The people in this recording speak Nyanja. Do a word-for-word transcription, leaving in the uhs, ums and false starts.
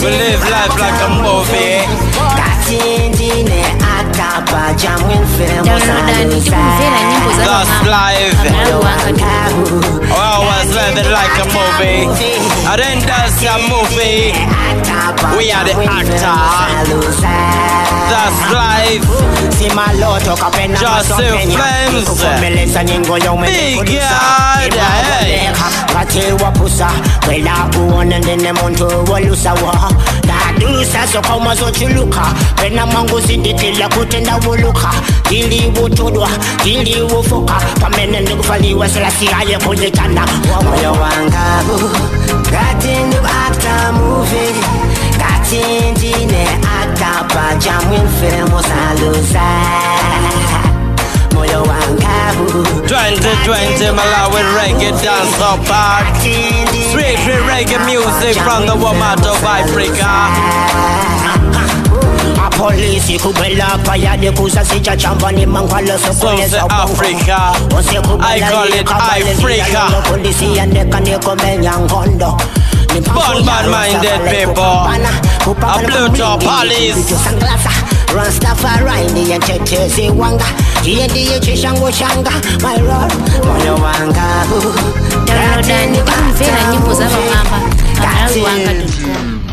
We live life like a movie. That's life. I was living like a movie. And then that's a movie. We are the actor. That's life. Just two flames. Big God. Hey. Dusa so kama zochuluka pena mangu sinditila kutenda wuluka ili wutudwa ili wufuka pamene ndikufaliwa selasi aye kunyitana moyo wangabu got in the actor movie got in the actor pajamwin film osalusa moyo wangabu twenty twenty Malawi reggae dance up part. Sweet reggae music from the Womato of Africa. Police kubela paya de kusa sicha chambani mangwalo so South Africa. I call it Africa. Police ande kane komenya ngondo. Bad bad minded people. A Pluto police. Rastafari ndiye tetezi wanga iye ndiye chishango shanga my lord moyo wanga download ni kumvera nyimbo za Bamamba Malawi wanga dot com.